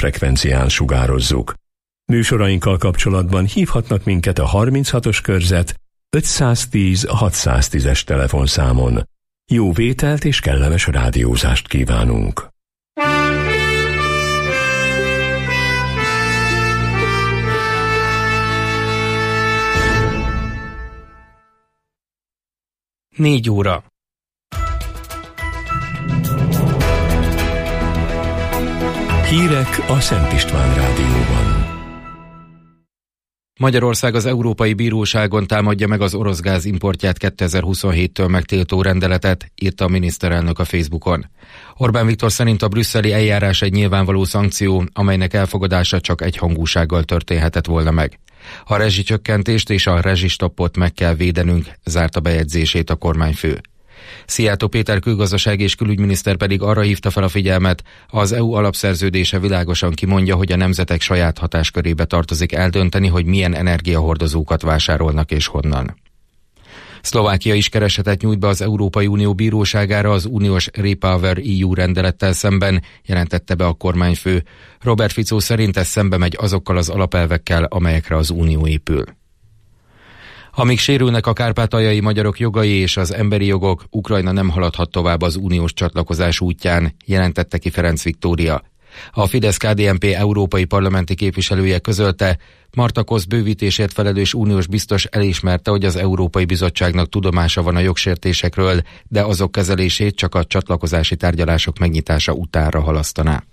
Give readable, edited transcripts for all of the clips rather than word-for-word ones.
rádiófrekvencián sugározzuk. Műsorainkkal kapcsolatban hívhatnak minket a 36-os körzet 510 610-es telefonszámon. Jó vételt és kellemes rádiózást kívánunk! Négy óra. Hírek a Szent István Rádióban. Magyarország az Európai Bíróságon támadja meg az orosz gáz importját 2027-től megtiltó rendeletet, írta a miniszterelnök a Facebookon. Orbán Viktor szerint a brüsszeli eljárás egy nyilvánvaló szankció, amelynek elfogadása csak egyhangúsággal történhetett volna meg. A rezsicsökkentést és a rezsistoppot meg kell védenünk, zárta bejegyzését a kormányfő. Szijjártó Péter külgazdasági és külügyminiszter pedig arra hívta fel a figyelmet, az EU alapszerződése világosan kimondja, hogy a nemzetek saját hatáskörébe tartozik eldönteni, hogy milyen energiahordozókat vásárolnak és honnan. Szlovákia is keresetet nyújt be az Európai Unió bíróságára az uniós Repower EU rendelettel szemben, jelentette be a kormányfő. Robert Fico szerint ez szembe megy azokkal az alapelvekkel, amelyekre az Unió épül. Amíg sérülnek a kárpátaljai magyarok jogai és az emberi jogok, Ukrajna nem haladhat tovább az uniós csatlakozás útján, jelentette ki Ferenc Viktória. A Fidesz-KDNP európai parlamenti képviselője közölte, Marta Kosz bővítésért felelős uniós biztos elismerte, hogy az Európai Bizottságnak tudomása van a jogsértésekről, de azok kezelését csak a csatlakozási tárgyalások megnyitása utánra halasztaná.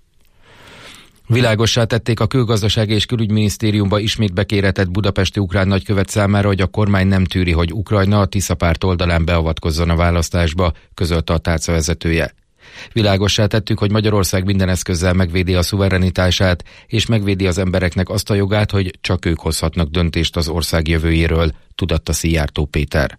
Világossá tették a Külgazdasági és Külügyminisztériumba ismét bekéretett budapesti ukrán nagykövet számára, hogy a kormány nem tűri, hogy Ukrajna a Tisza párt oldalán beavatkozzon a választásba, közölte a tárca vezetője. Világossá tettük, hogy Magyarország minden eszközzel megvédi a szuverenitását, és megvédi az embereknek azt a jogát, hogy csak ők hozhatnak döntést az ország jövőjéről, tudatta Szijjártó Péter.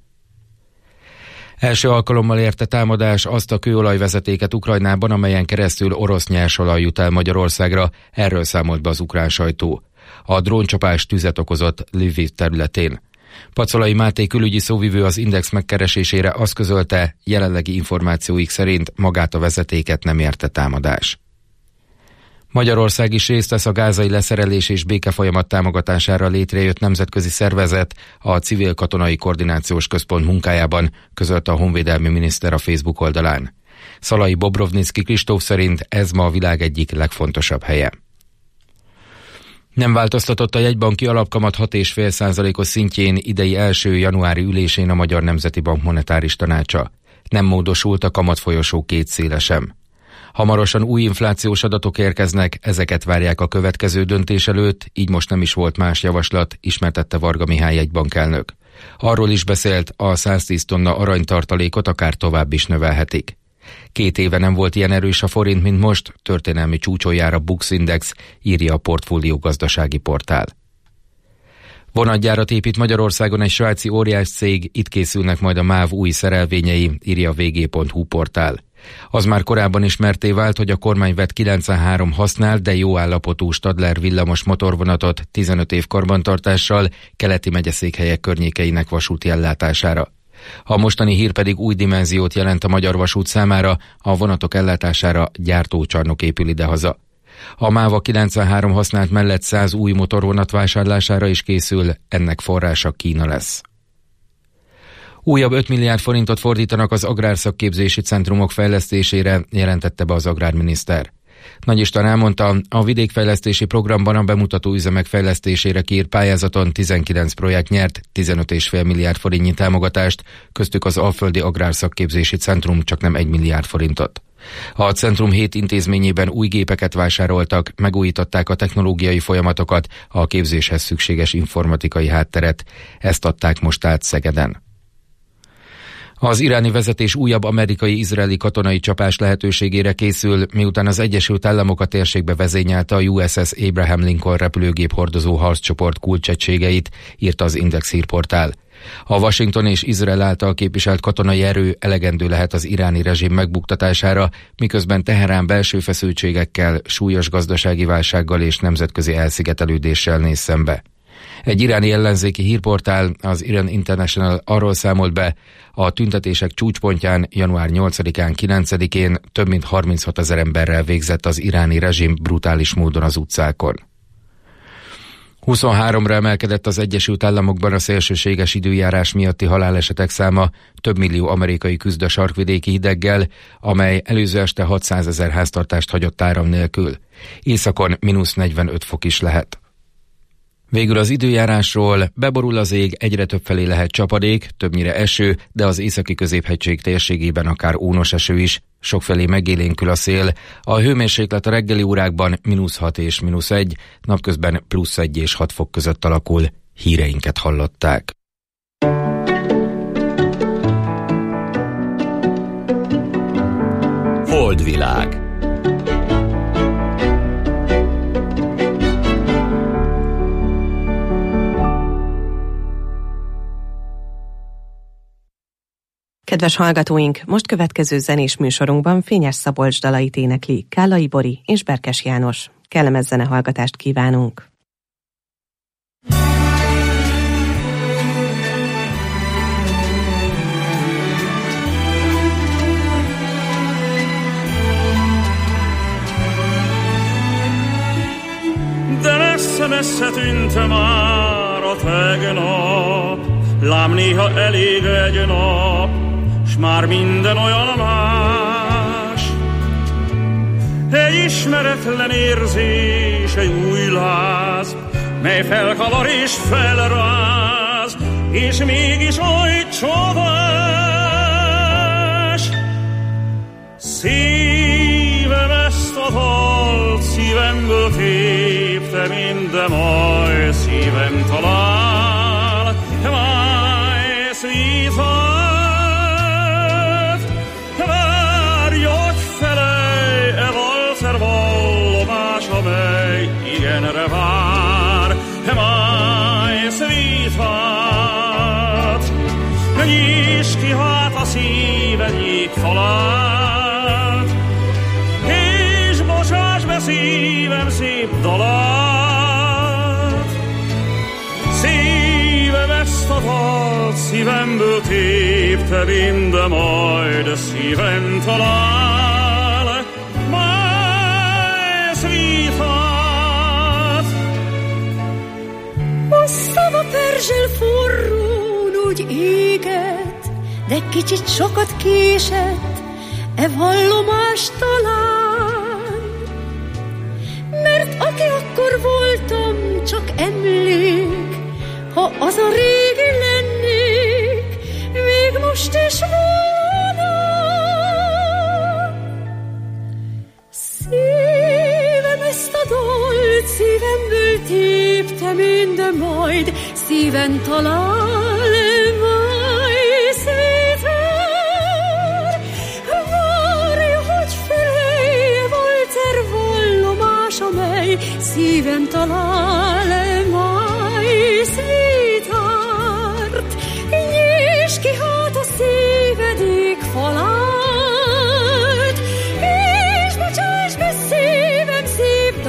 Első alkalommal érte támadás azt a kőolajvezetéket Ukrajnában, amelyen keresztül orosz nyersolaj jut el Magyarországra, erről számolt be az ukrán sajtó. A dróncsapás tüzet okozott Lviv területén. Pacolai Máté külügyi szóvivő az Index megkeresésére azt közölte, jelenlegi információik szerint magát a vezetéket nem érte támadás. Magyarország is részt vesz a gázai leszerelés és békefolyamat támogatására létrejött nemzetközi szervezet, a Civil Katonai Koordinációs Központ munkájában, közölte a honvédelmi miniszter a Facebook oldalán. Szalai Bobrovnicki Kristóf szerint ez ma a világ egyik legfontosabb helye. Nem változtatott a jegybanki alapkamat 6,5%-os szintjén idei első januári ülésén a Magyar Nemzeti Bank monetáris tanácsa. Nem módosult a kamatfolyosó két széle sem. Hamarosan új inflációs adatok érkeznek, ezeket várják a következő döntés előtt, így most nem is volt más javaslat, ismertette Varga Mihály jegybankelnök. Arról is beszélt, a 110 tonna aranytartalékot akár tovább is növelhetik. 2 éve nem volt ilyen erős a forint, mint most, történelmi csúcson jár a Bux Index, írja a Portfólió gazdasági portál. Vonatgyárat épít Magyarországon egy svájci óriás cég, itt készülnek majd a MÁV új szerelvényei, írja a vg.hu portál. Az már korábban ismerté vált, hogy a kormány vett 93 használt, de jó állapotú Stadler villamos motorvonatot 15 év karbantartással keleti megyeszékhelyek környékeinek vasúti ellátására. A mostani hír pedig új dimenziót jelent a Magyar Vasút számára, a vonatok ellátására gyártócsarnok épül idehaza. A MÁV 93 használt mellett 100 új motorvonat vásárlására is készül, ennek forrása Kína lesz. Újabb 5 milliárd forintot fordítanak az agrárszakképzési centrumok fejlesztésére, jelentette be az agrárminiszter. Nagy István elmondta, a vidékfejlesztési programban a bemutató üzemek fejlesztésére kiírt pályázaton 19 projekt nyert 15,5 milliárd forintnyi támogatást, köztük az Alföldi Agrárszakképzési Centrum csaknem 1 milliárd forintot. A centrum 7 intézményében új gépeket vásároltak, megújították a technológiai folyamatokat, a képzéshez szükséges informatikai hátteret. Ezt adták most át Szegeden. Az iráni vezetés újabb amerikai-izraeli katonai csapás lehetőségére készül, miután az Egyesült Államok a térségbe vezényelte a USS Abraham Lincoln repülőgép hordozó harccsoport kulcsegységeit, írta az Index hírportál. A Washington és Izrael által képviselt katonai erő elegendő lehet az iráni rezsim megbuktatására, miközben Teherán belső feszültségekkel, súlyos gazdasági válsággal és nemzetközi elszigetelődéssel néz szembe. Egy iráni ellenzéki hírportál, az Iran International arról számolt be, a tüntetések csúcspontján január 8-án, 9-én több mint 36 000 emberrel végzett az iráni rezsim brutális módon az utcákon. 23-ra emelkedett az Egyesült Államokban a szélsőséges időjárás miatti halálesetek száma, több millió amerikai küzd a sarkvidéki hideggel, amely előző este 600 000 háztartást hagyott áram nélkül. Északon -45 fok is lehet. Végül az időjárásról: beborul az ég, egyre többfelé lehet csapadék, többnyire eső, de az északi középhegység térségében akár ónos eső is, sokfelé megélénkül a szél, a hőmérséklet a reggeli órákban -6 és -1, napközben +1 és 6 fok között alakul. Híreinket hallották. Holdvilág. Kedves hallgatóink, most következő zenés műsorunkban Fényes Szabolcs dalait énekli Kállai Bori és Berkes János. Kellemes zenehallgatást kívánunk! De messze-messze tűnt már a tegnap, lám néha elég egy nap, s már minden olyan más. Egy ismeretlen érzés, egy új láz, mely felkavar és felráz, és mégis oly csodás. Szívem ezt a dalt, szívemből tépte minden, majd szívem talál, my sweetheart. Várj, hogy felej, e valszer vallomás, amely igenre vár, my sweetheart. Nyisd ki hát a szíved jégfalát, és bocsáss be szívem szép dalát. Szívem ezt a dalt, szívemből tépte minden, majd szívem talál, my sweetheart. A szava perzsel forrón úgy égett, de kicsit sokat késett, e vallomás talán. Mert aki akkor voltam, csak emlék, ha az a régi lennék, még most is volna. Szívem ezt a dalt, szívemből tépte minden, majd szíven talál, my sweetheart. Várj, hogy felej, Walter vallomás, amely szíven talál, my sweetheart. Nyisd ki hát a szíved égfalát, és bocsáss be szívem szép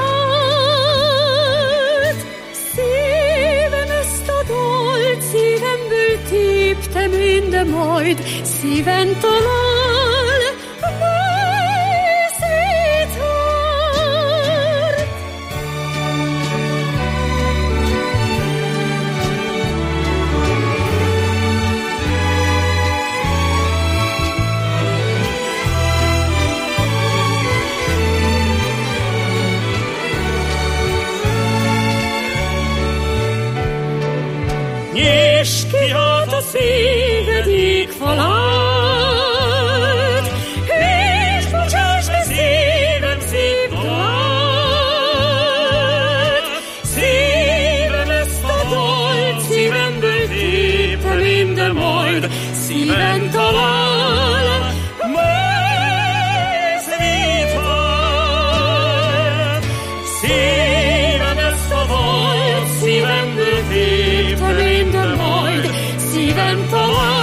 dalát. Szívem ezt a dalt, szívemből tépte minden, majd szíven talál, my sweetheart. Nyisd ki hát a szíved égfalát, és bocsáss be szívem szép dalát. Szívem ezt a dalt, szívemből tépte minden, majd szíven talál, my sweetheart. Szívem ezt a dalt, szívemből tépte minden, majd szíven talál.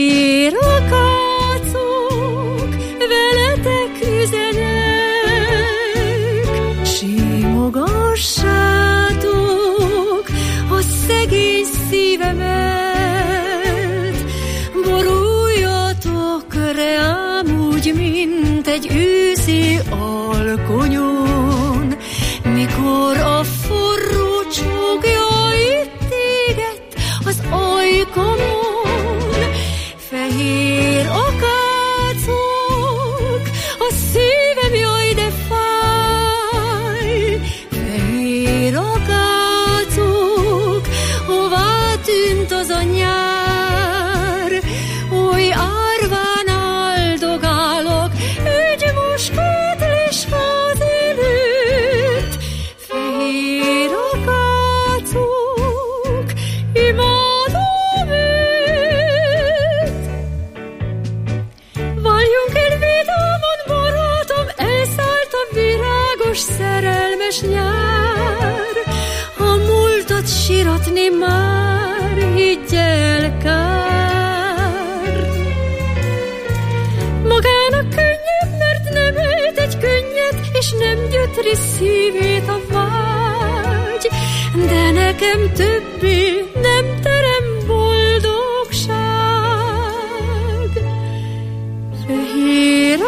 Fehér akácok, veletek üzenek, simogassátok a szegény szívemet, boruljatok rám úgy, mint egy őszi alkonyon, mikor a forró csókja itt éget az ajkamon. Fehér akácok, a szívem jaj de fáj. Fehér akácok, hová tűnt az a nyár, oly árván áldogálok egy muskátlis ház előtt. Fehér akácok, imádom őt. Valjunk el vidáman, barátom, elszállt a virágos szerelmes nyár. A múltat siratni már, higgy el, kár. Magának könnyebb, mert nem ölt egy könnyet, és nem gyötri szívét a vágy, de nekem többé nem terem boldogság. Fehér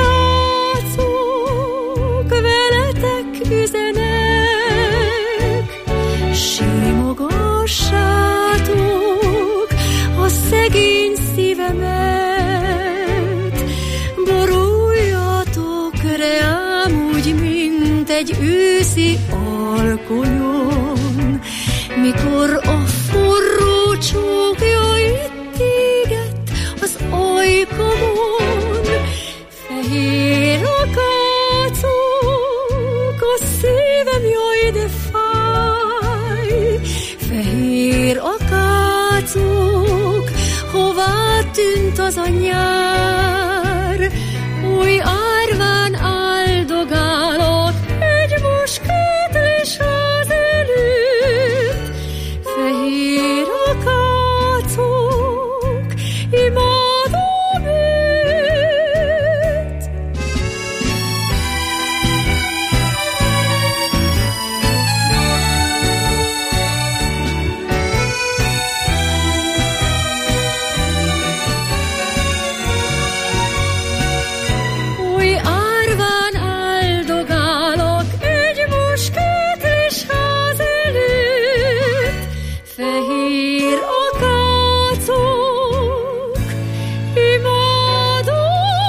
akácok, veletek üzenek, simogassátok a szegény szívemet, boruljatok rám úgy, mint egy őszi alkonyon, mikor a forró csókja itt éget az ajkamon. Fehér akácok, a szívem jaj de fáj. Fehér akácok, hová tűnt az a nyár, oly árván áldogálok egy muskátlis ház előtt. Fehér akácok, imádom őt. Oly árván áldogálok egy muskátlis ház előtt. Fehér akácok, imádom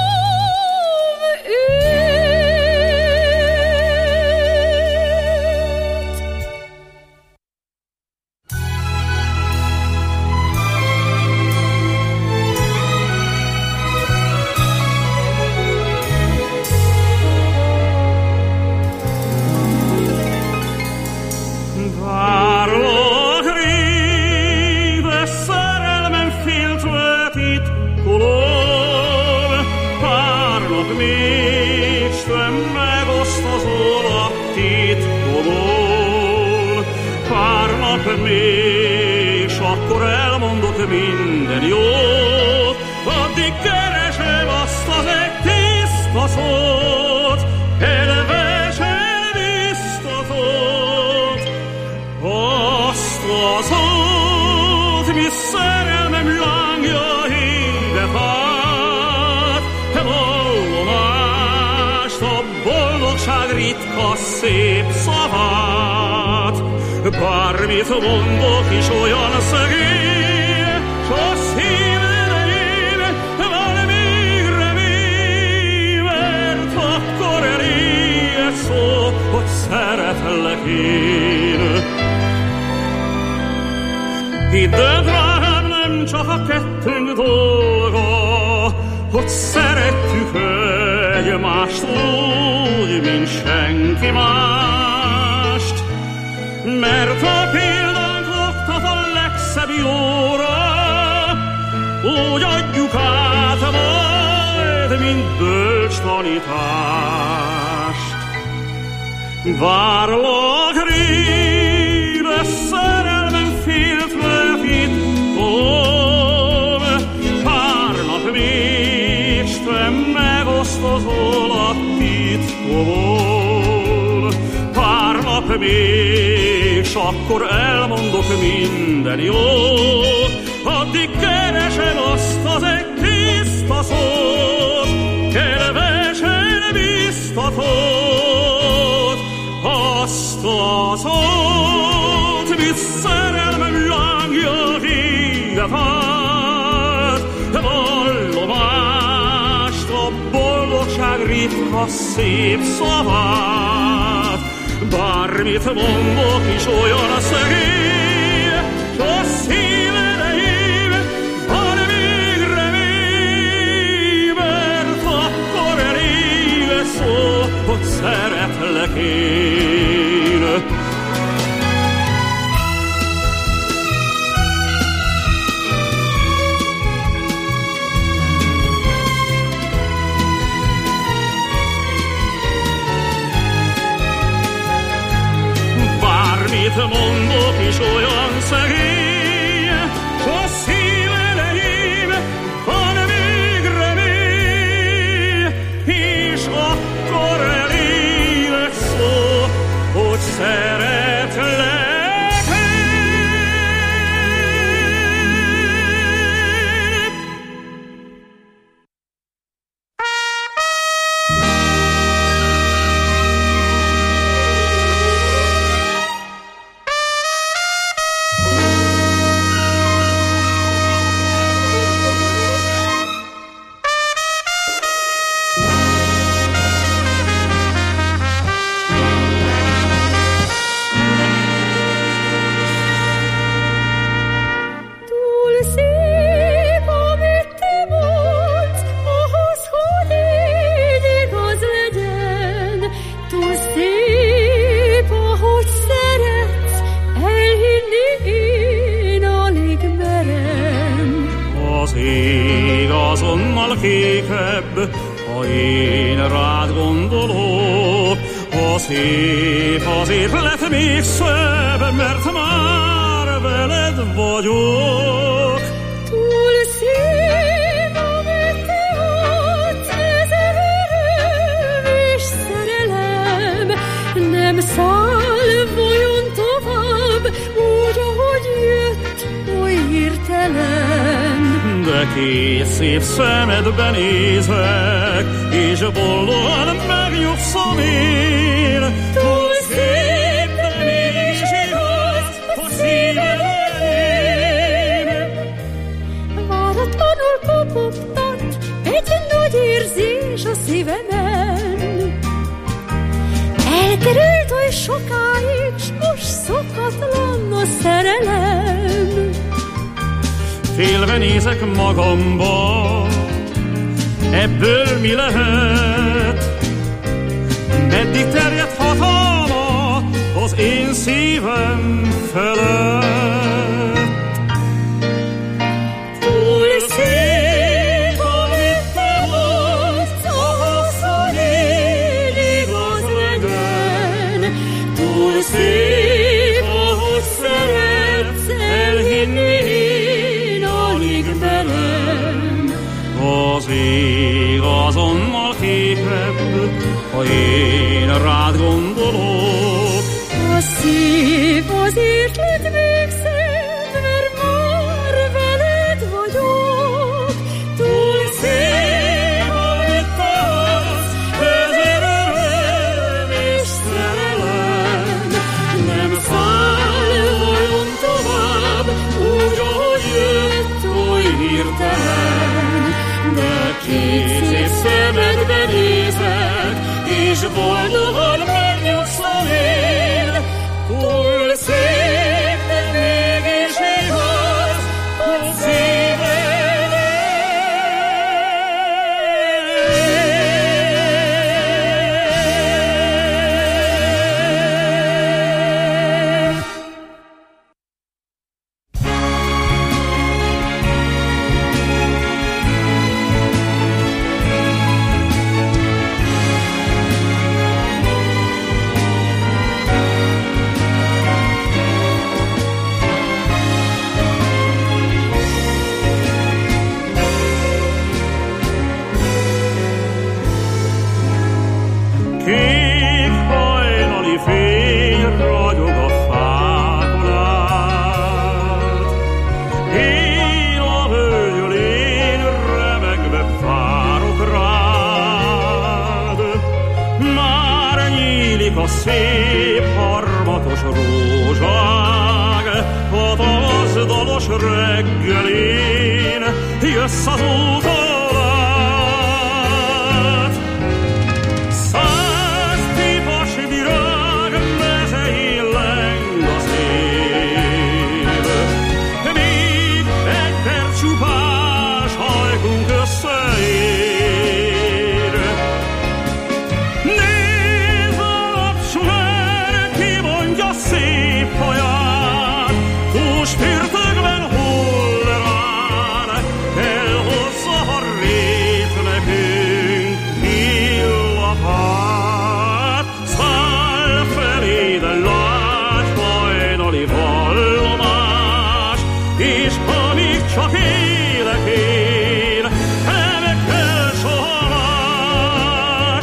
Várlak réve, szerelmem féltve titkolom, várlak még, s te megosztozol a titkolom. Várlak még, s akkor elmondok minden jót, addig keresem azt az egy tiszta szót, kedvesen biztatott. Azt a szót, mi szerelmem lángja hídefát, vallomást, a boldogság ritka szép szavát. Bármit mondok is olyan szegény, s a szív elején van még remény, mert akkor elég egy szó, hogy szeretlek én. Hidd el, drágám, nem csak a kettőnk dolga, hogy szeretjük egymást úgy, mint senki mást. Mert a példánk oktat a legszebb jóra, úgy adjuk át majd, mint bölcs tanítást. Várlak réve, szerelmem féltve titkolom, azt az alattitkovol. Pár nap még, s akkor elmondok minden jót, addig keresem azt az egy tiszta szót, kedvesen biztatót, azt a szót, mit szerelmem lángja véget ad, vallomást, a boldogság ritka szép szavát. Bármit mondok is olyan szegény, s a szív erején van még remény, mert akkor elég szó, hogy szeretlek én. Bármit mondok is olyan szegény, s a szív elején van még remény, és akkor elég szó, hogy szeretlek. Kékebb, ha én rád gondolok, a szép azért lett még szebb, mert már veled vagyok. Túl szép, amit te adsz, ezer öröm és szerelem, nem száll vajon tovább, úgy, ahogy jött, oly hirtelen. De két szép szemedben nézek, és boldogan megnyugszom én. Túl szép, de mégis igaz, a szíved enyém. Váratlanul kopogtat egy nagy érzés a szívemen. Elkerült oly sokáig, s most szokatlan a szerelem. Félve nézek magamba, ebből mi lehet? Meddig terjed hatalma az én szívem felett? Túl szép, amit te mondsz, ahhoz, hogy én igaz legyen. Túl szép, ahogy szeretsz elhinni, az ég azonnal képebb, ha én rád gondolok. A szív azért lett még szebb, mert már veled vagyok. Túl szép, amit te adsz, ezer öröm és szerelem, nem száll vajon tovább, úgy, ahogy jött, oly hirtelen. De két szép szemedbe nézek, és boldogan megnyugszom én. Túl szép, de mégis igaz, hogy szíved szép harmatos rózság, a tavaszdalos reggelén jössz az úton át. 100 pipas virág mezein leng a szél, még egy perc csupás hajkunk összeér. Nézd a napsugár, kimondja szép haját, húspürtökben hullerán, elhozza a rét nekünk illatát. Száll feléd lágy hajnali vallomás, és amíg csak élek én, nem kell soha más.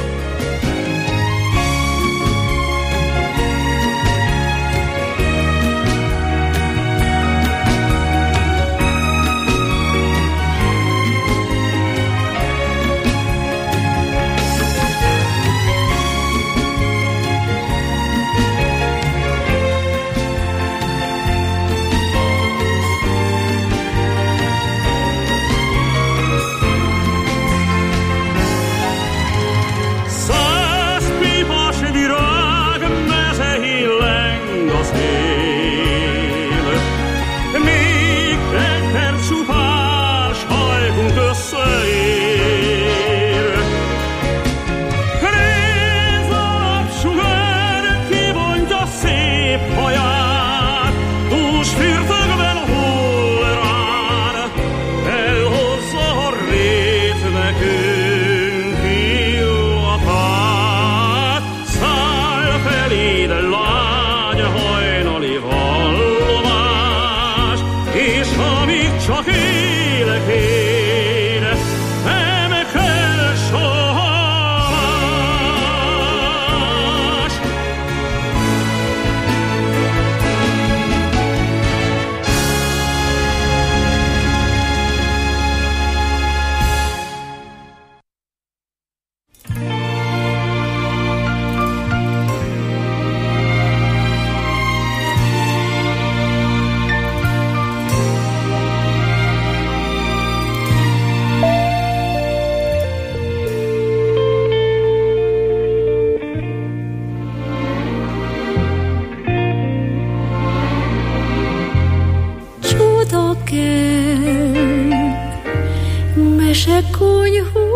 Mesekonyhú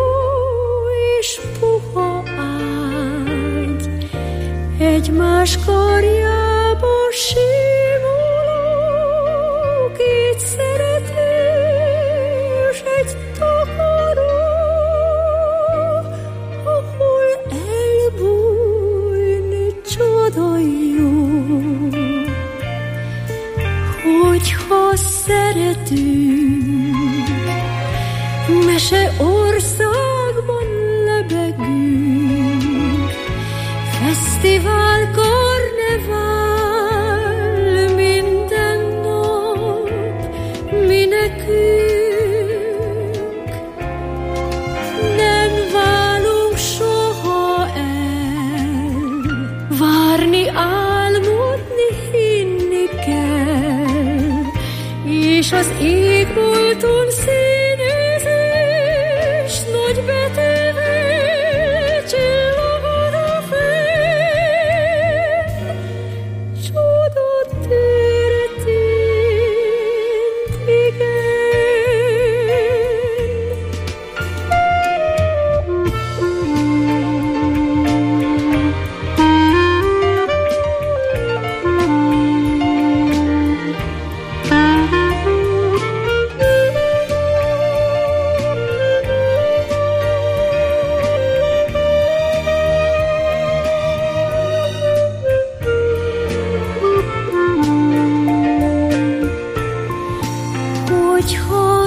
és puha ágy, egymás karjában simuló két szeretős, egy takaró, ahol elbújni csoda jó. Hogyha szeretünk, mese országban lebegünk, fesztivál, karnevál, minden nap mi nekünk. Nem válunk soha el, várni, álmodni, hinni kell, és az égbolton nagybetűvel csillogod a fenn, csoda történt, igen. Hogyha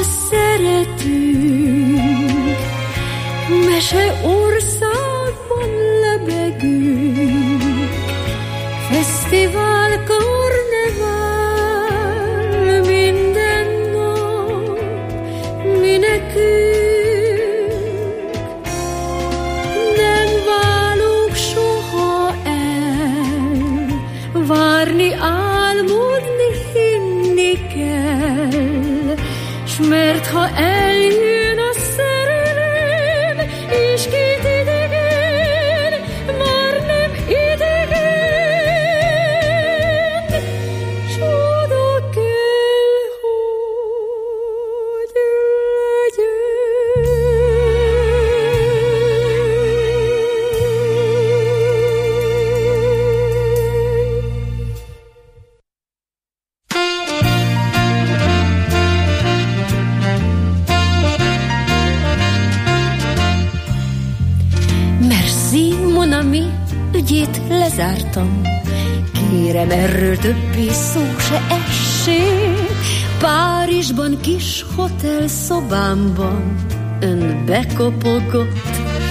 szeretünk, mese országban lebegünk, fesztivál, karnevál, minden nap mi nekünk. Nem válunk soha el, Monami ügyét lezártam. Kérem, erről többé szó se essék. Párizsban kis hotel szobámban ön bekopogott.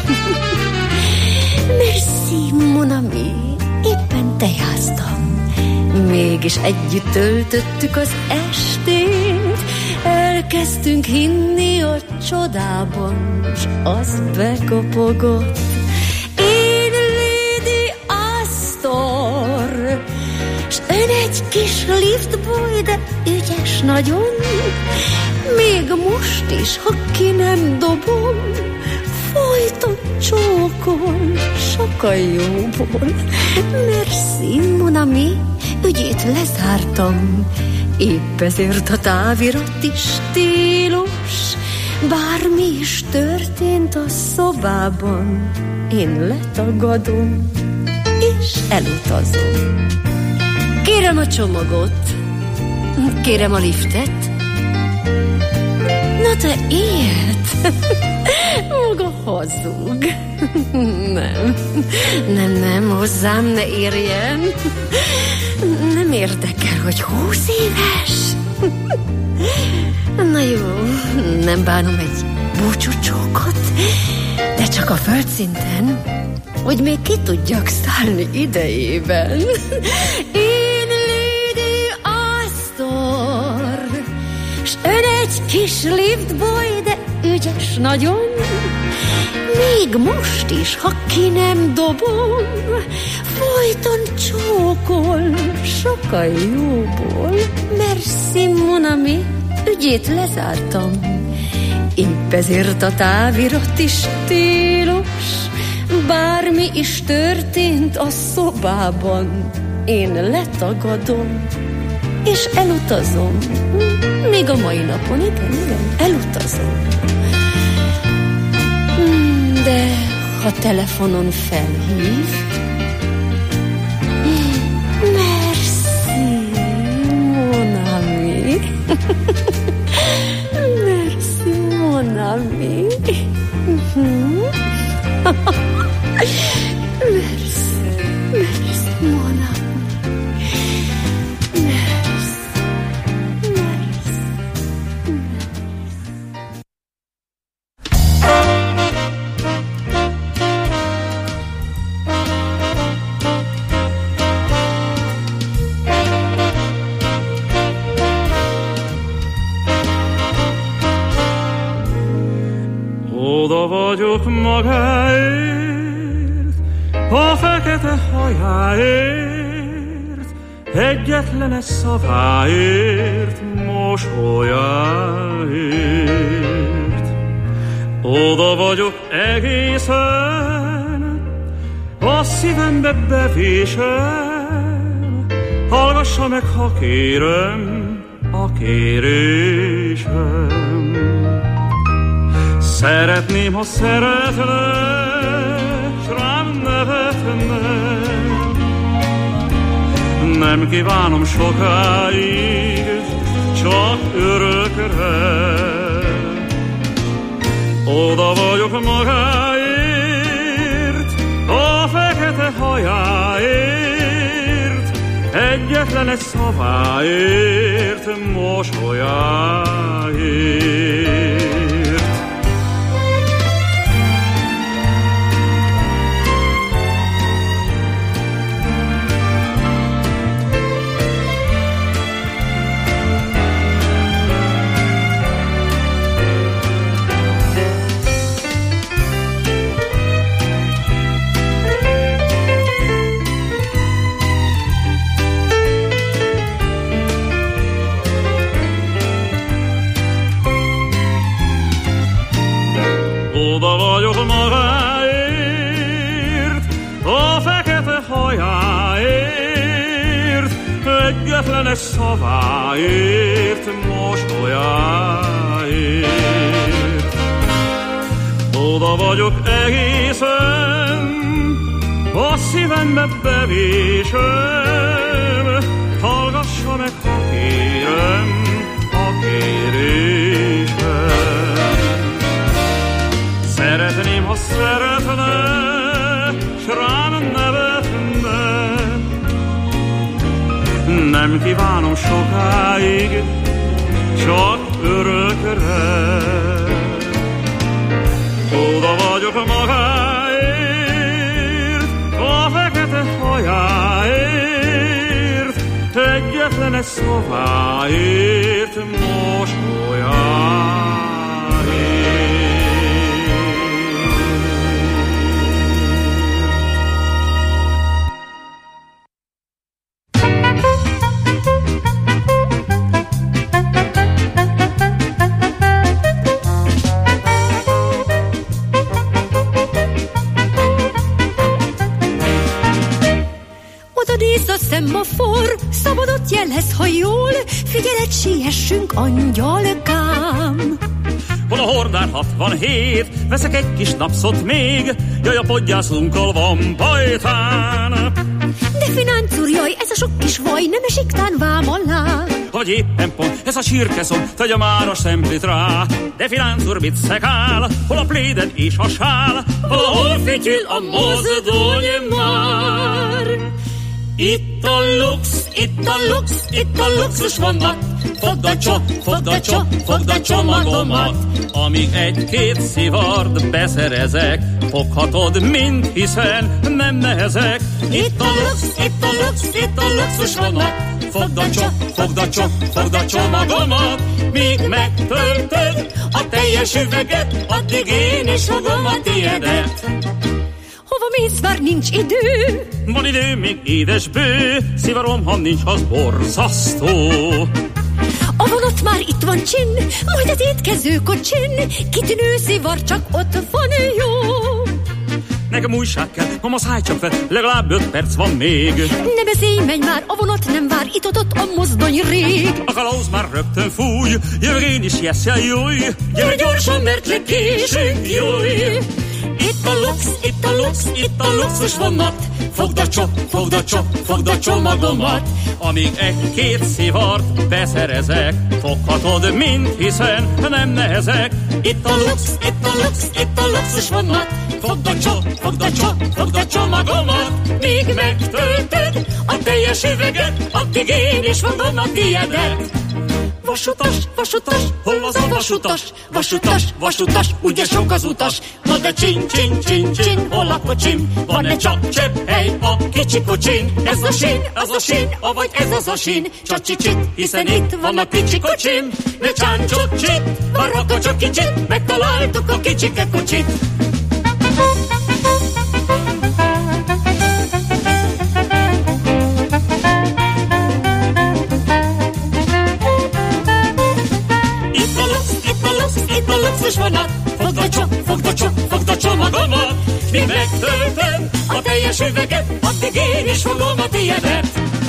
Merci, Monami, éppen tejáztam. Mégis együtt töltöttük az estét. Elkezdtünk hinni a csodában, s az bekopogott. Én Lady Astor, s ön egy kis liftboy, de ügyes nagyon. Még most is, ha ki nem dobom, folyton csókol, sokkal jóból. Merci, Monami, ügyét lezártam. Épp ezért a távirati stílus. Bármi is történt a szobában, én letagadom és elutazom. Kérem a csomagot, kérem a liftet. Na te ilyet, maga hazug. Nem, hozzám ne érjen. Nem érdekel, hogy 20 éves. Na jó, nem bánom egy búcsúcsókot, de csak a földszinten, hogy még ki tudjak szállni idejében. Én Lady Astor, s ön egy kis liftboy, de ügyes nagyon. Még most is, ha ki nem dobom, folyton csókol, sokkal jóból. Merci, Monami, ügyét lezártam. Épp ezért a távirati stílus. Bármi is történt a szobában, én letagadom és elutazom. Még a mai napon, igen, elutazom. De ha telefonon felhív, merci, mon ami. Merci, mon ami. Merci, mon ami. Oda vagyok magáért, a fekete hajáért, egyetlen egy szaváért, mosolyáért. Oda vagyok egészen, a szívembe bevésem, hallgassa meg, ha kérem, a kérésem. Szeretném, ha szeretne, s rám nevetne. Nem kívánom sokáig, csak örökre. Oda vagyok magáért, a fekete hajáért, egyetlen egy szaváért, mosolyáért. Oda vagyok magáért, a fekete hajáért, egyetlen egy szaváért, mosolyáért. Oda vagyok egészen, a szívembe bevésem, hallgassa meg, ha kérem, a kérésem. Szeretném, ha szeretne, s rám nevetne. Nem kívánom sokáig, csak örökre. Oda vagyok magáért, a fekete hajáért, egyetlen szaváért, mosolyáért. A szemafor szabadot jelez, ha jól figyeled, siessünk, angyalkám. Hol a hordár 67, veszek egy kis napszot még, jaj, a podgyászunkkal van bajtán. De finánc úr, jaj, ez a sok kis vaj nem esik tán vám alá. Vagy éppen pont ez a sírkeszom, tegye már a szemplit rá. De finánc úr, mit szekál, hol a pléden és a sál, hol fütyül a mozdony már. Itt a lux, itt a lux, itt a luxus vonat. Fogd a csomagomat. Amíg egy-két szivart beszerezek, foghatod mind, hiszen nem nehezek. Itt a lux, itt a lux, itt a luxus vonat. Fogd a csomagomat. Míg megtöltöd a teljes üveget, addig én is fogom a tiédet. Hova mész, már nincs idő? Van idő, még édes bő, szivarom, ha nincs, az borzasztó. A vonat már itt van csin, majd az étkező kocsin, kitűnő szivar, csak ott van jó. Nekem újság kell, mama, szállj csak fel, legalább 5 perc van még. Ne beszélj, menj már, a vonat nem vár, itt-ott a mozdony rég. A kalauz már rögtön fúj, jövök én is, jesszel, júj. Gyere gyorsan, mert lekésünk, júj. Itt a lux, itt a lux, itt a luxus vonat. Fogd a csomagomat. Amíg egy-két szivart beszerezek, foghatod mind, hiszen nem nehezek. Itt a lux, itt a lux, itt a luxus vonat. Fogd a csomagomat. Míg megtöltöd a teljes üveget, addig én is fogom a tiédet. Vasutas, hol az a vasutas, ugye sok az utas. Na de csin, hol a kocsim? Van-e csak csepp hely a kicsi kocsin? Ez a sín, avagy ez az a sín. Csacsicsit, hiszen itt van a kicsi kocsim. Ne csáncsot csit, varraka csak kicsit, megtaláltuk a kicsike kocsit. Luxus vonat, fogd a csomagomat. Míg megtöltöm a teljes üveget, addig én is fogom a tiédet.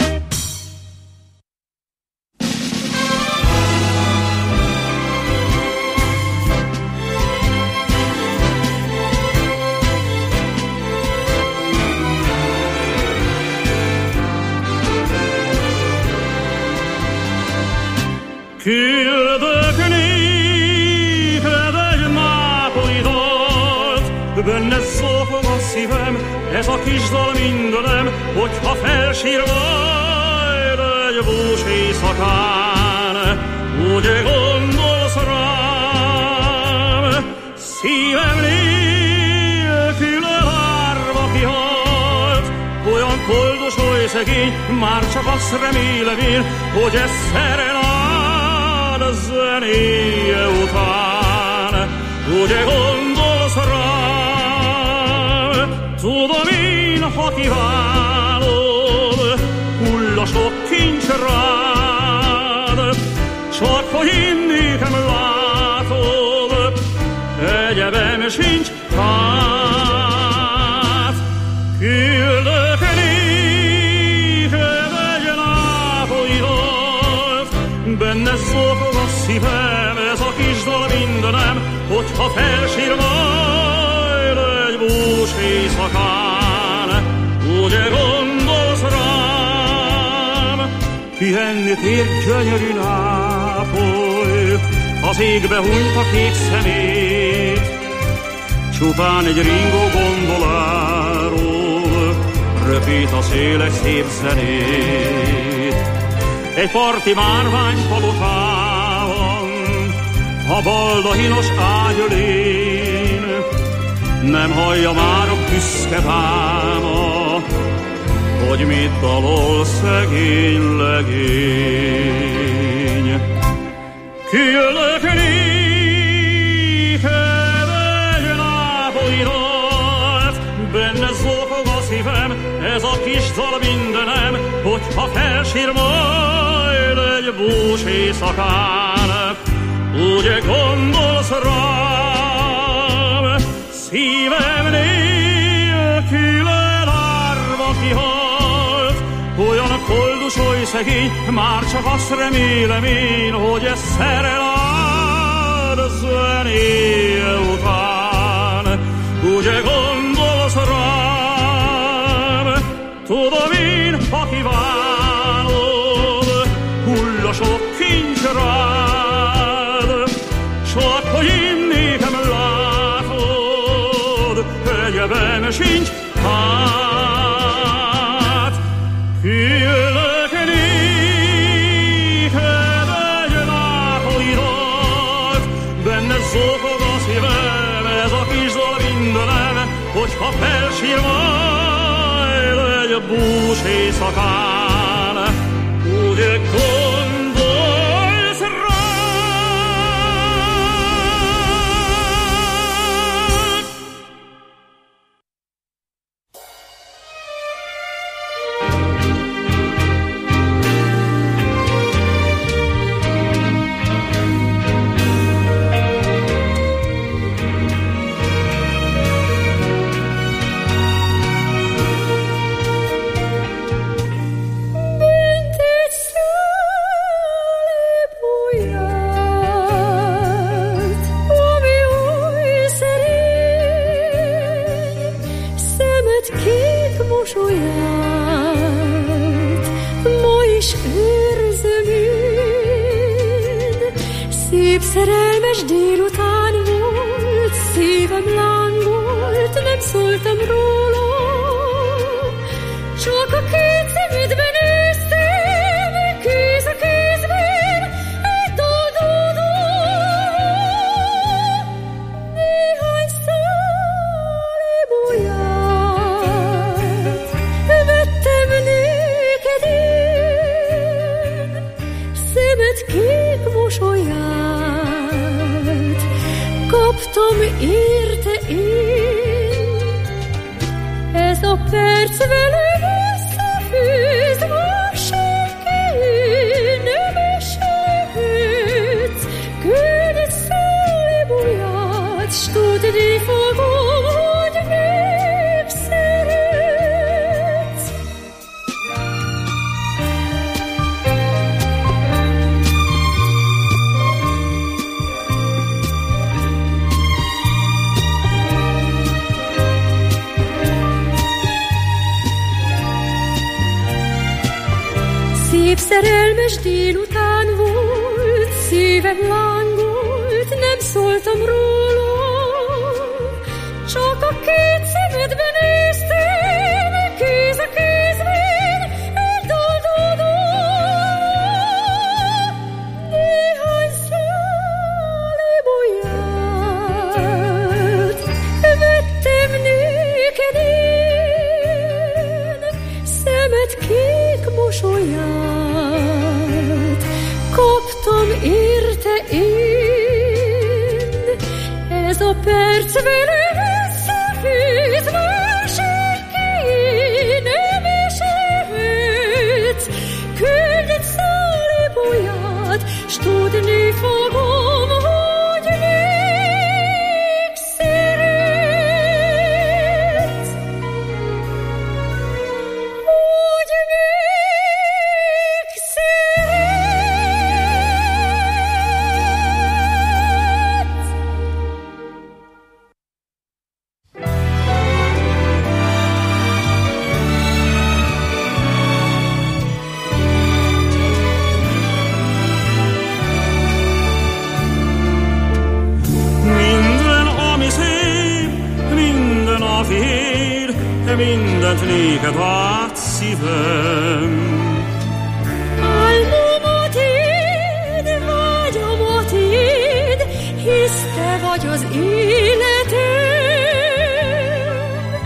Küldök benne szopog a szívem, ez a kis dal mindenem, hogyha felsír majd egy bús éjszakán, úgy gondolsz rám. Szívem nélkül várva kihalt, olyan koldos, oly szegény, már csak azt remélem én, hogy ez szerenád zenéje után, úgy gondolsz rám. Tudom én, ha kívánod, hull a sok kincs rád, csak hogy én nékem látod, egyebem sincs hát. Küldök néked egy nápolyi dalt, benne szopog a szívem, ez a kis dal mindenem, hogyha felsír majd egy bús éjszakán, úgy gondolsz rám. Pihenni tér gyönyörű Nápoly, az égbe hunyt a kék szemét, csupán egy ringó gondolat, arról röpít a szél egy szép zenét. Egy parti márvány palotában, a baldahinos ágyölén, nem hallja már a büszke váma, hogy mit dalol szegény legény. Küldök néked egy nápolyi dalt, benne zokog a szívem, ez a kis dal mindenem, hogyha felsír majd egy bús éjszakán, úgy gondolsz rám, szívem nélkül árva kihalt, olyan koldus, oly szegény, már csak azt remélem én, hogy ez szerelár zenéje után. Úgy gondolsz rám, tudom én, ha kívánod, hull a sok kincs rád, csak hogy én nékem látod, egyeben sincs hát. Küldök néked egy nápolyi dalt, benne zokog a szívem, ez a kis dal mindenem, hogyha felsír majd egy bús éjszakán, úgy gondolsz rám. Szerelmes délután volt, szívem lángolt, nem szóltam róla. Csak a két szemedben néztem, kéz a kézben, egy doldódó. Néhány szál ébolyát vettem néked én, szemed kék mosolyát kaptam érte én. Ez a perc velem összefűz, már senki nem eshetsz. Küld egy szállibuját, s tudni fogom, hogy még szeretsz. Szép szerelmes délután volt, szívem lángolt, nem szóltam róla. Csak a két szemedben néztem, kéz a kézben, egy doldódó. Néhány szál ébolyát vettem néked én, szemed kék mosolyát kaptam érte én. Ez a perc velem összefűz, már senki nem eshetsz. Küld egy szállibuját, s tudni fogom, hogy még szeretsz. Hogy még szeretsz. ment néked át szívem. Álmomat éd, vágyamat éd, hisz te vagy az életem.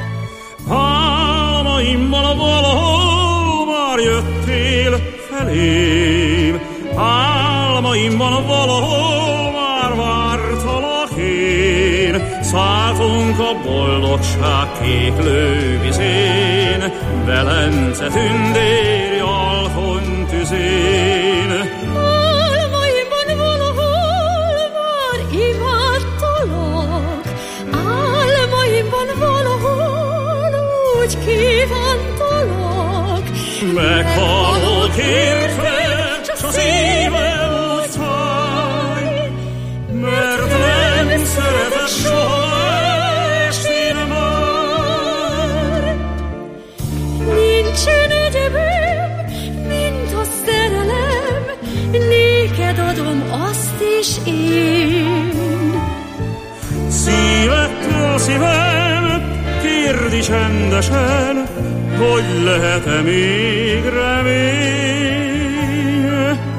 Álmaimban valahol már jöttél felém, álmaimban valahol már vártalak én. Szálltunk a boldogság kék lővizén, Velence tündéri alkon tüzén. Álmaimban valahol már imádtalak, álmaimban valahol úgy kívántalak. Meghalok érted, s a szívem úgy fáj, mert nem szereted soha estén már. Nincsen egyebem, mint a szerelem, néked adom azt is én. Szívettől szívem, kérdi csendesen, hogy lehet-e még remény?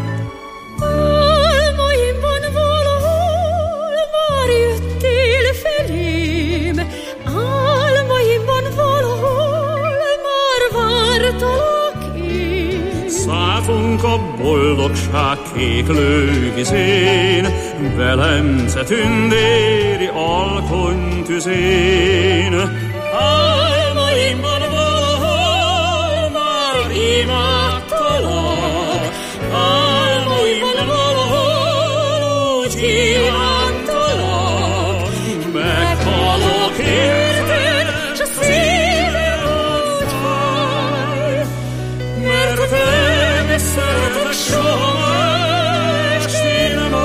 Álmaimban valahol már jöttél felém, álmaimban valahol már vártalak én. Szálltunk a boldogság kék lővizén, Velence tündéri alkony tüzén. Álmaimban valahol már imádtalak, álmaimban valahol úgy kívántalak. Meghalok érted, s a szívem úgy fáj, mert nem szeretek soha estén már.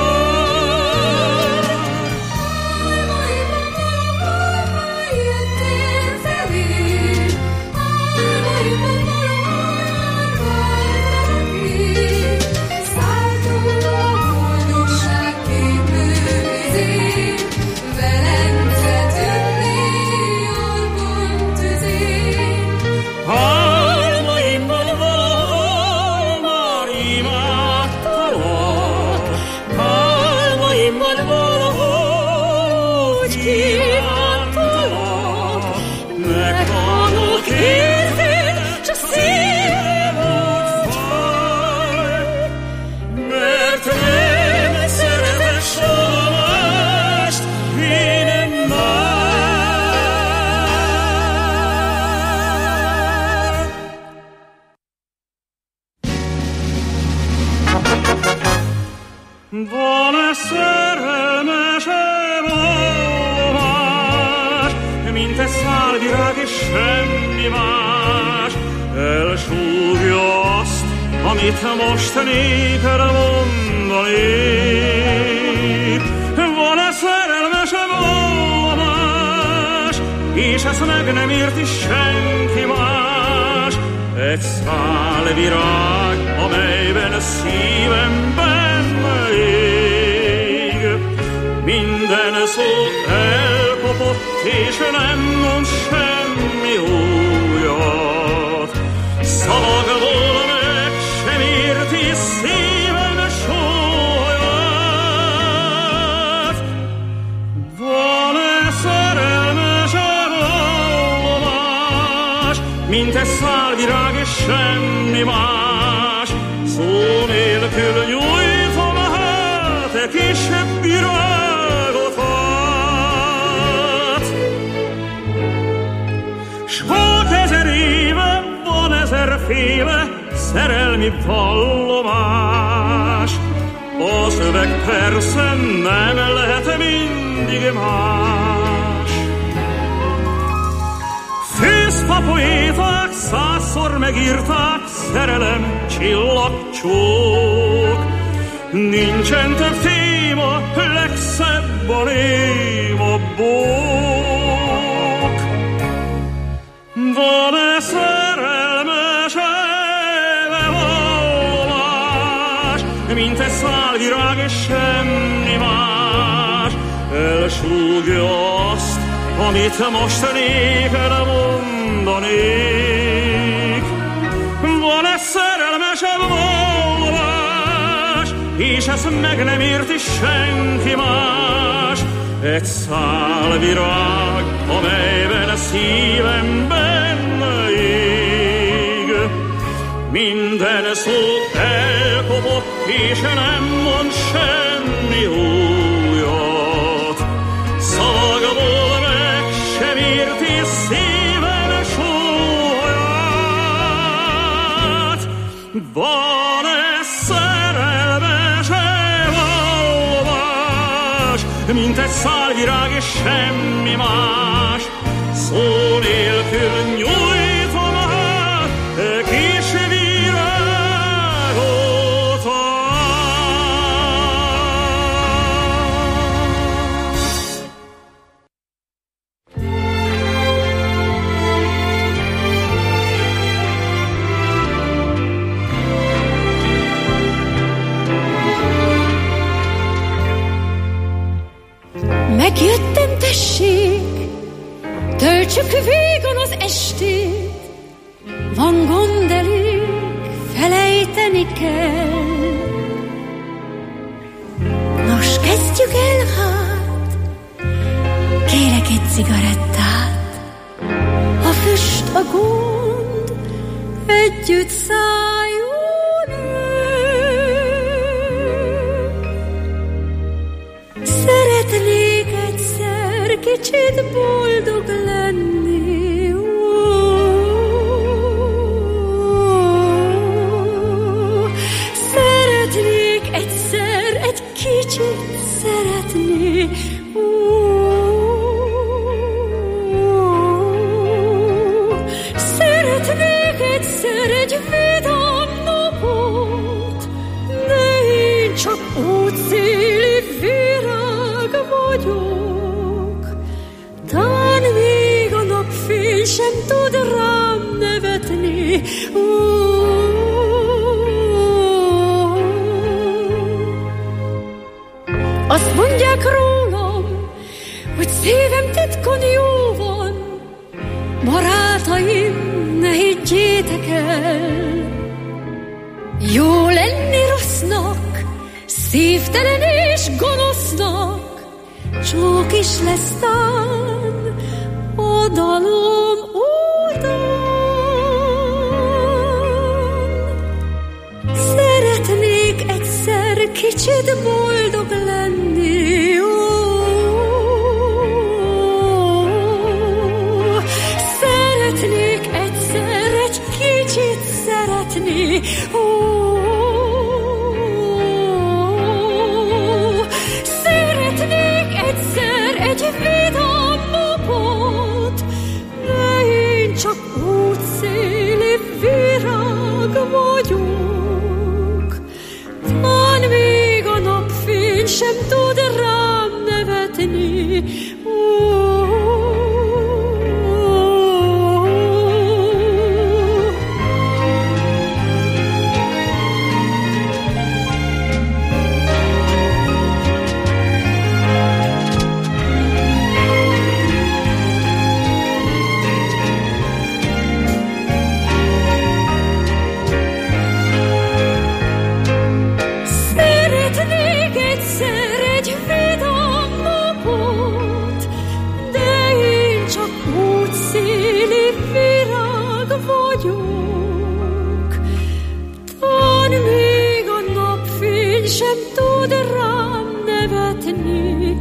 Van-e szerelmesebb más, mint egy szálvirág és semmi más? Elsúgja azt, amit most néked mondanék. Van-e szerelmesebb más, és ezt meg nem érti senki más? Egy szálvirág, amelyben szívemben ég. Minden szó elkopott, és nem mond semmi újat. Szavakból meg sem érti szívem súlyát. Van-e szerelmesebb más, mint egy szálvirág és semmi más? Szó nélkül nyújtom hát egy kisebb virágot át. Sok ezer éve van ezerféle szerelmi vallomás. A szöveg persze nem lehet mindig más. Főzta poéták százszor megírták, szerelem csillagcsók. Nincsen több téma, legszebb a néma bók. Van-e szerelmesebb vallomás, mint egy szálvirág és semmi más? Elsúgja azt, amit most néked mondanék. Van-e szerelmesebb vallás, és ezt meg nem érti senki más. Egy szál virág, amelyben a szívem benne ég. Minden szót elkopott, és nem mond semmi újat. Szavakból meg sem érti szívem súlyát. Van-e szerelmesebb alvás, mint egy szálvirág és semmi más? Szó nélkül nyújtom át kis virágot Megjöttem, tessék, töltsük végon az estét. Van gond elég, felejteni kell. Nos, kezdjük el hát, kérek egy cigarettát. A füst, a gond, együtt szálljon el. Szeretnék egyszer kicsit boldog lenni. Szeretnék egyszer egy kicsit szeretni. Szeretnék egyszer egy vidám napot, de én csak útszéli virág vagyok. Talán még a napfény sem tud rám nevetni. Azt mondják rólam, hogy szívem titkon jó van. Barátaim, ne higgyétek el. Jó lenni rossznak, szívtelen és gonosznak, csók is lesz tán a dalom után. Szeretnék egyszer kicsit boldog lenni. Szeretnék egyszer egy kicsit szeretni. Szeretnék egyszer egy vidám napot, de én csak útszéli virág vagyok. Talán még a napfény sem tud rám nevetni. Sem tud rám nevetni.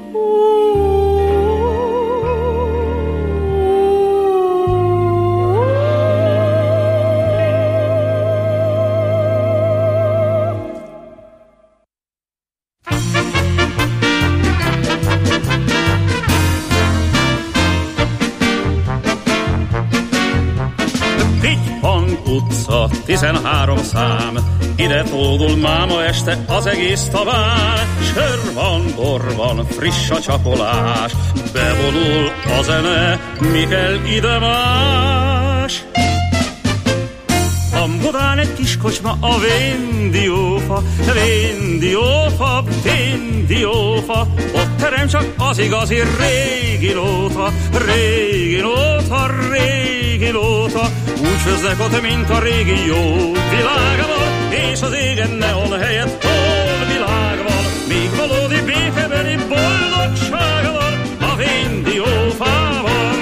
Tigyhang utca, 13 szám, ide tódul máma este az egész taván. Sör van, bor van, friss a csapolás, bevonul a zene, mi kell ide más? Budán egy kis kocsma, a Véndiófa, Véndiófa, Véndiófa. Ott terem csak az igazi régi nóta, régi nóta, régi nóta. Úgy főznek ott, mint a régi jó világban, és az égen neon helyett hol világ van. Még valódi békebeli boldogság van a Véndiófában.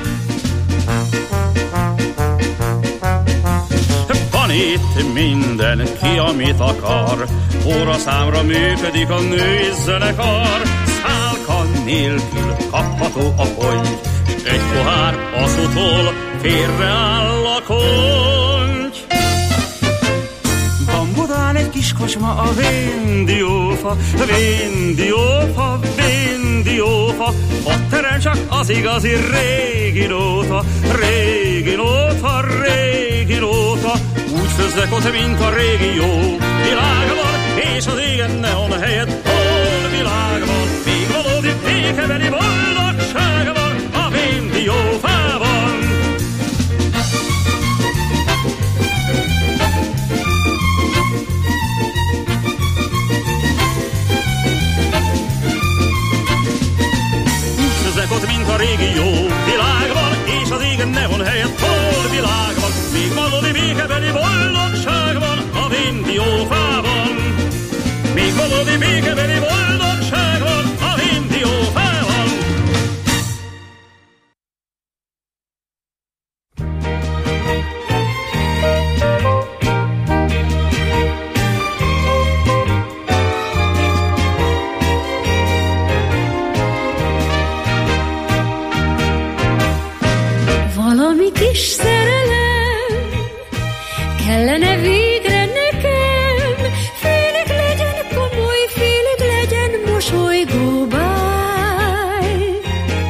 Van itt mindenki, amit akar, óraszámra működik a női zenekar. Szálka nélkül kapható a ponty, egy pohár aszutól félreáll a konty. Van Budán egy kis kocsma, a Véndiófa, Véndiófa, Véndiófa. Ott terem csak az igazi régi nóta, régi nóta, régi nóta. Úgy főznek ott, mint a régi jó világban, és az égen neon helyett hol világ van. Még valódi békebeli boldogság van a Véndiófában. Úgy főznek ott, mint a régi jó világban, és az égen neon helyett hol világ van. Még valódi békebeli boldogság van a Véndiófában. Még valódi békebeli boldogság van a Véndiófában. Valami kis szerelem kellene végre nekem, félig legyen komoly, félig legyen mosolygó báj.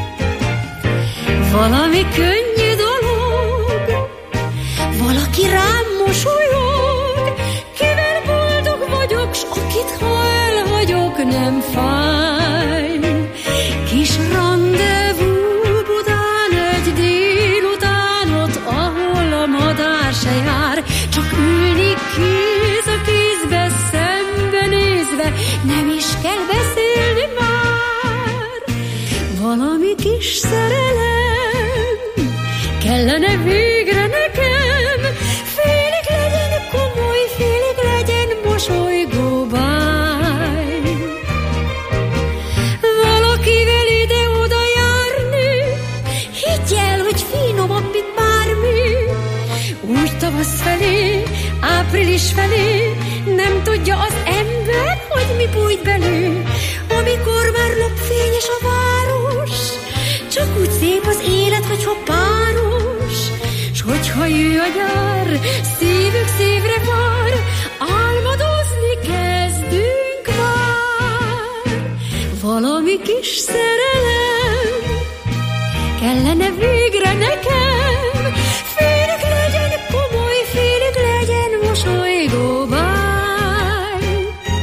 Valami könnyű dolog, valaki rám mosolyog, kivel boldog vagyok, s akit ha elhagyok, nem fáj. Kis rendezvú Budán egy délutánot, ahol a madár se jár, csak ülni kéz a kézbe, szembenézve, nem is kell beszélni már. Valami kis szerelem kellene végre nekem, félig legyen komoly, félig legyen mosolygó báj. Valakivel ide-oda járni, higgy el, hogy finomabb, mint bármi. Úgy tavasz felé, április felé, nem tudja az ember, hogy mi bújt belé. Amikor már napfényes a város, csak úgy szép az élet, hogyha páros. S hogyha jö a nyár, szívük szívre vár, álmodozni kezdünk már. Valami kis szerelem kellene végre nekem, félig legyen komoly, félig legyen mosolygó báj.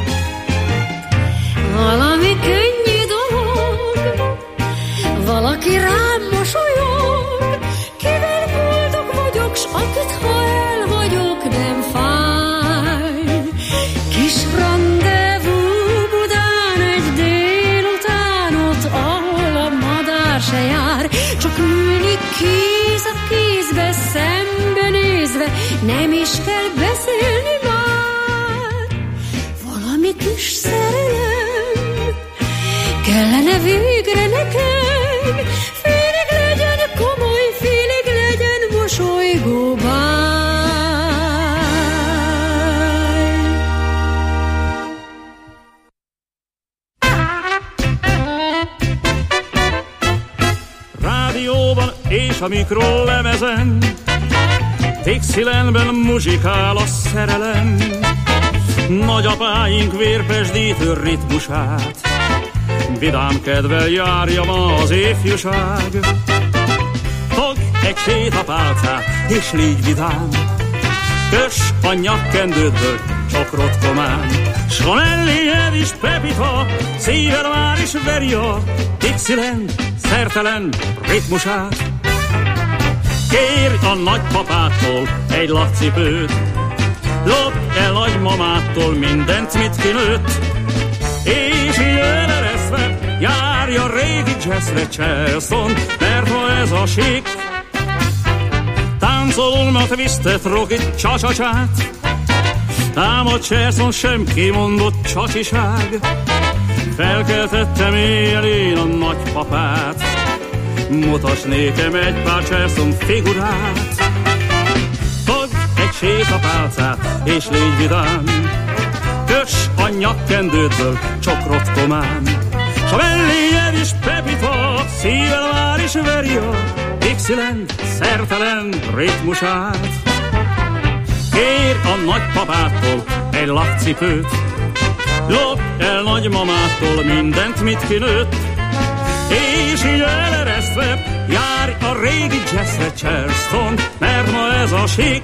Valami könnyű dolog, valaki rám mosolyog, kivel boldog vagyok, s akit ha elhagyok, nem fáj. Kis rendezvú Budán egy délutánot, ahol a madár se jár, csak ülni kéz a kézbe, szembenézve, nem is kell beszélni már. Valami kis szerelem kellene végre nekem, félig legyen komoly, félig legyen mosolygó báj. Rádióban és a mikrolemezen, Dixielandben muzsikál a szerelem. Nagyapáink vérpesdítő ritmusát vidám kedvel járja ma az ifjúság. Fog egy sétapálcát és légy vidám, köss a nyakkendődből csokrot komán. S van elléjed is Pepita, szíved már is veri a Dixieland szertelen ritmusát. Kérj a nagypapától egy lakcipőt, lopd el nagymamától mindent, mit kinőtt, és jön ereszve, járj a régi jazzre, Charleston, mert ma ez a sík. Táncolom a twistet, rockit, csa-csa-csát, ám a Charleston sem kimondott csacsiság. Felkeltettem éjjel én a nagypapát, mutass nékem egy pár Charleston figurát. Fogd egy sétapálcát, és légy vidám, köss a nyakkendődből csokrot komám, s a melléjed is Pepita, szívvel már is veri a Dixieland szertelen ritmusát. Kér a nagypapától egy lakcipőt, lopd el nagymamától mindent, mit kinőtt, és így eleresztve járj a régi jazzre, Charleston, mert ma ez a sík.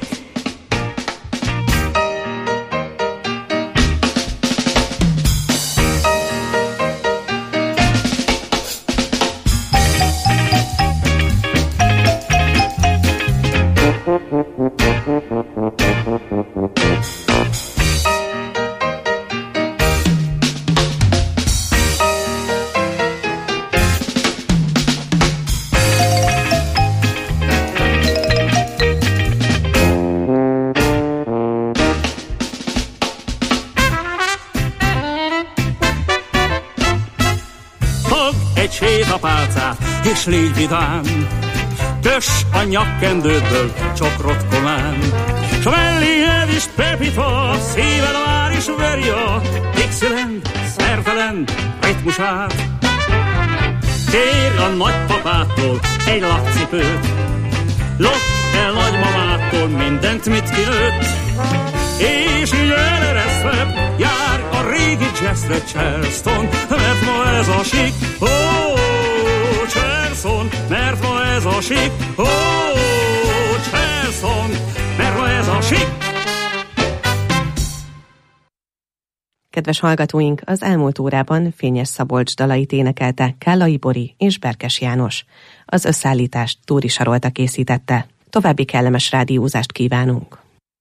És légy vidám, köss a nyakkendődből csokrot komám, s a melléjed is Pepita, szíved már is veri a Dixieland szertelen ritmusát. Kér a nagypapától egy lakcipőt, lopd el nagymamától mindent, mit kinőtt, és így eleresztve jár a régi jazzre, Charleston, mert ma ez a sík. Charleston, mert ma ez a sík. Charleston, mert ma ez a sík. Kedves hallgatóink, az elmúlt órában Fényes Szabolcs dalait énekelte Kállai Bori és Berkes János. Az összeállítást Túri Sarolta készítette. További kellemes rádiózást kívánunk.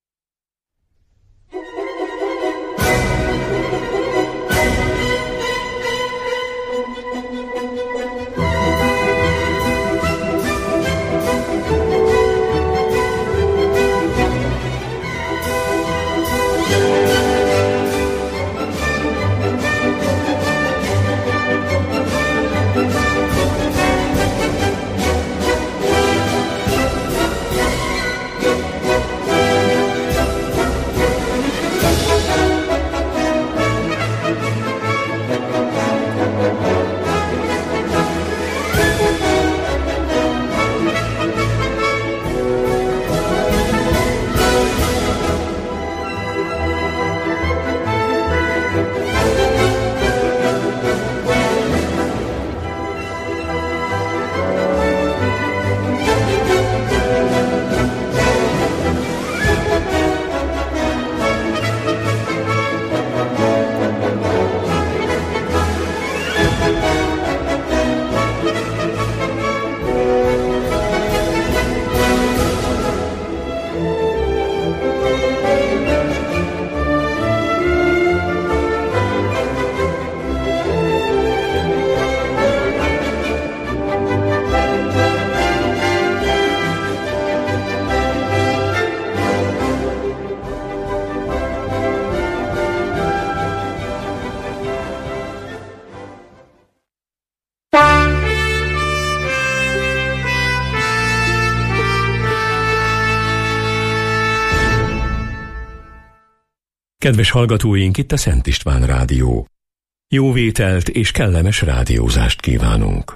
Kedves hallgatóink, itt a Szent István Rádió. Jó vételt és kellemes rádiózást kívánunk.